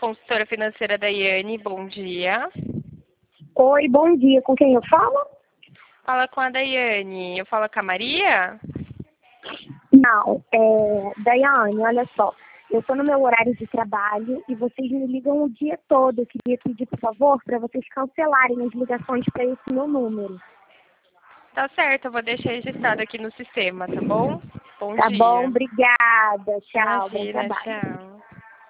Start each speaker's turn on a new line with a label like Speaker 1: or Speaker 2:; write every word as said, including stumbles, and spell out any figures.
Speaker 1: consultora financeira Daiane, bom dia.
Speaker 2: Oi, bom dia. Com quem eu falo?
Speaker 1: Fala com a Daiane. Eu falo com a Maria?
Speaker 2: Não, é... Daiane, olha só. Eu estou no meu horário de trabalho e vocês me ligam o dia todo. Eu queria pedir, por favor, para vocês cancelarem as ligações para esse meu número.
Speaker 1: Tá certo, eu vou deixar registrado aqui no sistema, tá bom? Bom
Speaker 2: Tá bom?
Speaker 1: dia.
Speaker 2: Obrigada. Tchau. Bom
Speaker 1: Imagina,
Speaker 2: trabalho.
Speaker 1: tchau.